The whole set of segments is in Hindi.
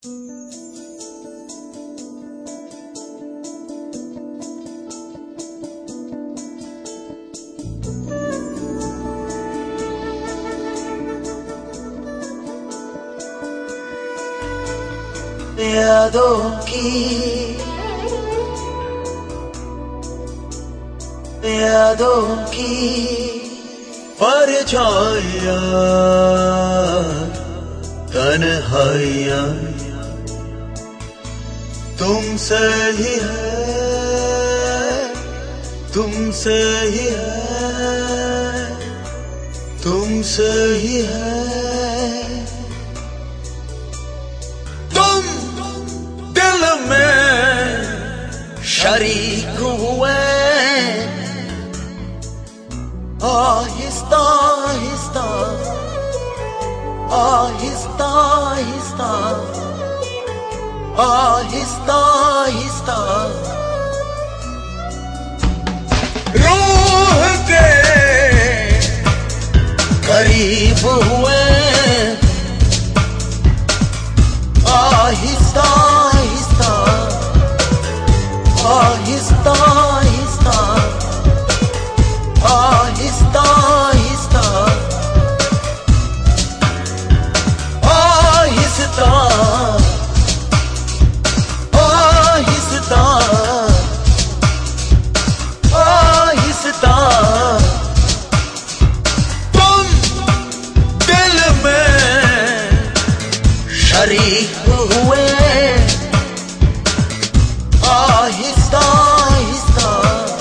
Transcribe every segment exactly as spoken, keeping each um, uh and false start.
यादों की यादों की परछाइयां तन्हाइयां तुमसे ही है तुमसे ही है तुमसे ही है। तुम दिल में शरीक हुए आहिस्ता आहिस्ता आहिस्ता आहिस्ता आहिस्ता आहिस्ता रूह के करीब हुए आहिस्ता आहिस्ता आहिस्ता आहिस्ता आहिस्ता आहिस्ता आहिस्ता आहिस्ता आहिस्ता तुम दिल में शरीक हुए आहिस्ता आहिस्ता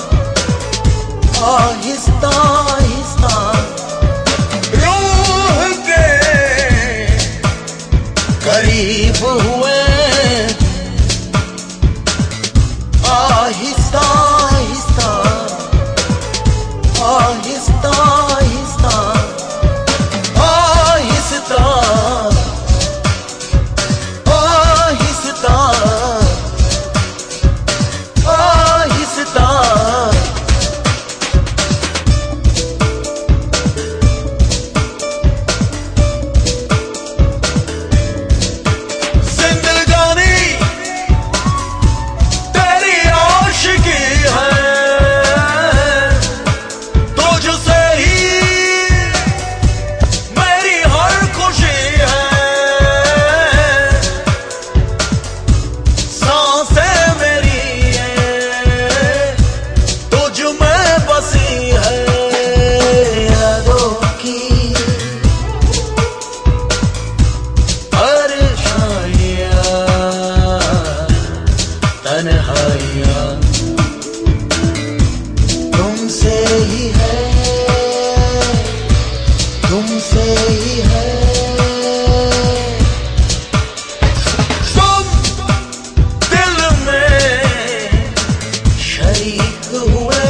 आहिस्ता आहिस्ता रूह के करीब हुए आहिस्ता आहिस्ता आहिस्ता आहिस्ता आहिस्ता आहिस्ता आहिस्ता तन्हाइयां तुमसे ही है तुमसे ही है। तुम दिल में शरीक हुए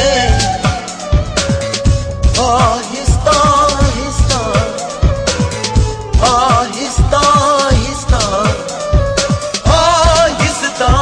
आहिस्ता आहिस्ता आहिस्ता आहिस्ता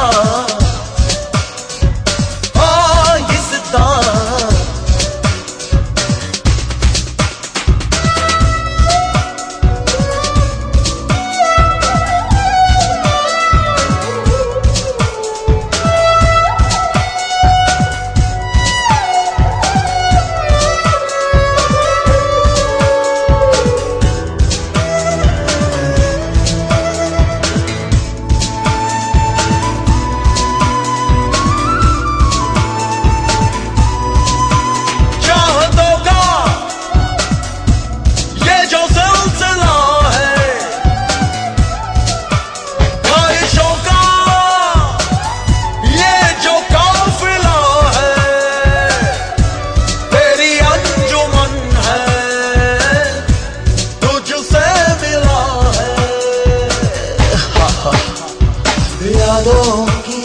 यादों की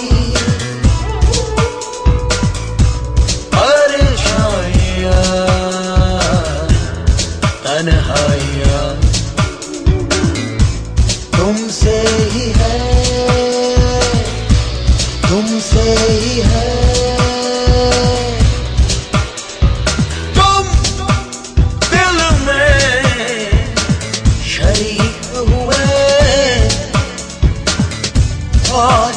परछाइयां तन्हाइयां तुमसे ही है तुमसे ही है। तुम दिल में शरीक हुए और